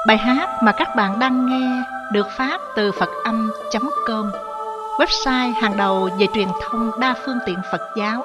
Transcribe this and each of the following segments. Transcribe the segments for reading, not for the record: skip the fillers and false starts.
Bài hát mà các bạn đang nghe được phát từ Phật-âm.com, website hàng đầu về truyền thông đa phương tiện Phật giáo.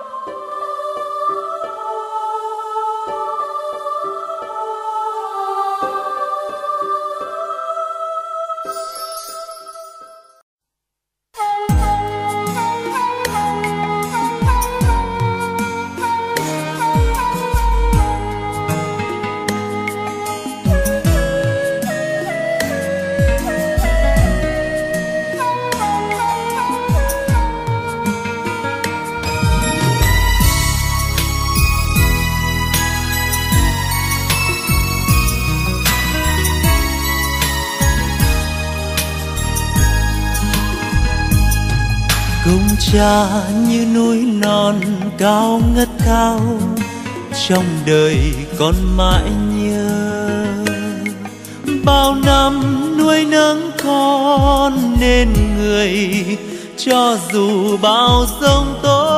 Công cha như núi non cao ngất cao, trong đời con mãi nhớ. Bao năm nuôi nấng con nên người, cho dù bao giông tố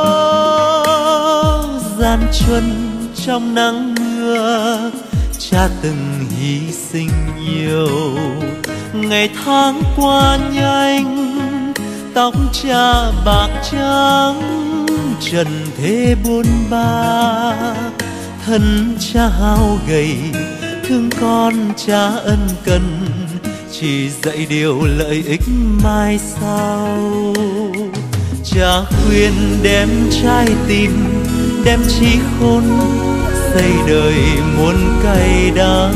gian truân trong nắng mưa, cha từng hy sinh nhiều. Ngày tháng qua nhanh, tóc cha bạc trắng, trần thế bôn ba. Thân cha hao gầy, thương con cha ân cần, chỉ dạy điều lợi ích mai sau. Cha khuyên đem trái tim, đem trí khôn, xây đời muôn cay đắng.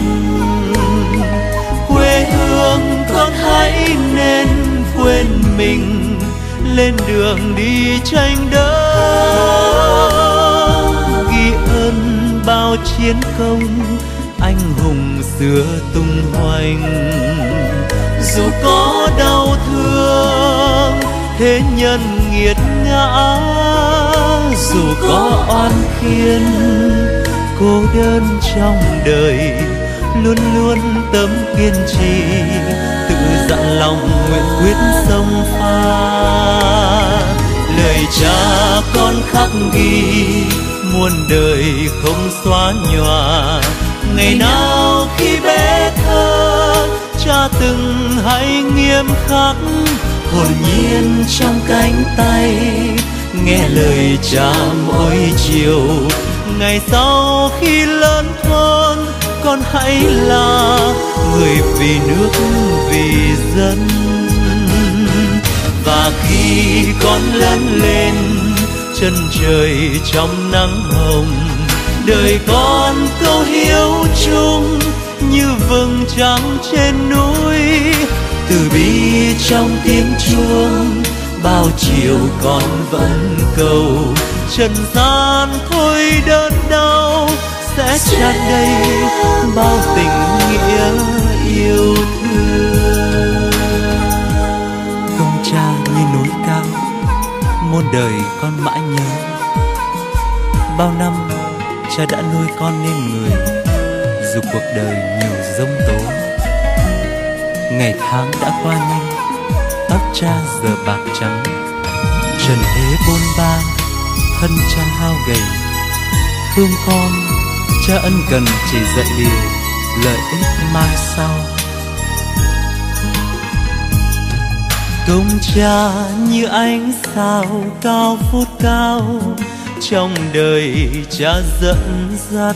Quê hương con hãy nên quên mình, lên đường đi tranh đấu, ghi ơn bao chiến công anh hùng xưa tung hoành. Dù có đau thương thế nhân nghiệt ngã, dù có oan khiên cô đơn trong đời, luôn luôn tấm kiên trì, tự dặn lòng nguyện quyết xông pha. Lời cha con khắc ghi muôn đời không xóa nhòa. Ngày nào khi bé thơ, cha từng hay nghiêm khắc, hồn nhiên trong cánh tay, nghe lời cha mỗi chiều. Ngày sau khi lớn khôn, con hãy là người vì nước vì dân. Và khi con lớn lên, chân trời trong nắng hồng, đời con câu hiếu chung như vầng trăng trên núi. Từ bi trong tiếng chuông, bao chiều con vẫn cầu, trần gian thôi đớn đau, sẽ tràn đầy bao tình nghĩa yêu thương. Công cha như núi cao, muôn đời con mãi nhớ. Bao năm cha đã nuôi con nên người, dù cuộc đời nhiều giông tố. Ngày tháng đã qua nhanh, tóc cha giờ bạc trắng, trần thế bôn ba, thân cha hao gầy. Thương con, cha ân cần chỉ dạy điều lợi ích mai sau. Công cha như ánh sao cao vút cao, trong đời cha dẫn dắt.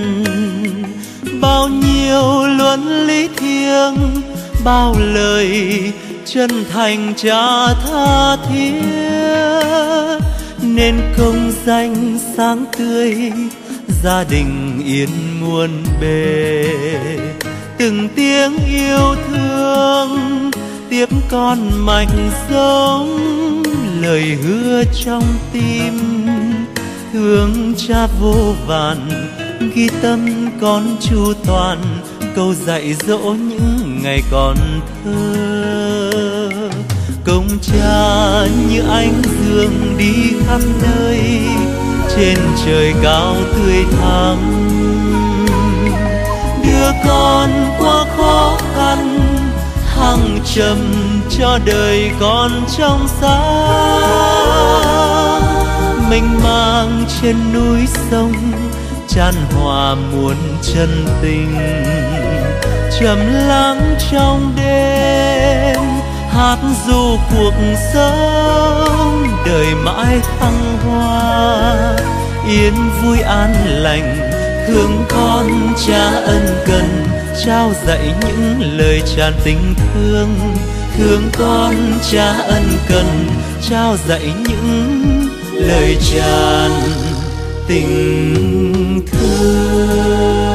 Bao nhiêu luân lý thiêng, bao lời chân thành cha tha thiết, nên công danh sáng tươi, gia đình yên muôn bề. Từng tiếng yêu thương tiếp con mạch giống, lời hứa trong tim thương cha vô vàn. Ghi tâm con chu toàn, câu dạy dỗ những ngày còn thơ. Công cha như ánh dương đi khắp nơi, trên trời cao tươi thắm, đưa con qua khó khăn, thăng trầm cho đời con trong sáng. Mênh mang trên núi sông, chan hòa muôn chân tình, trầm lắng trong đêm, hát ru cuộc sống đời mãi thăng hoa, yên vui an lành thương con cha ân cần, trao dạy những lời tràn tình thương. Thương con cha ân cần, trao dạy những lời tràn tình thương.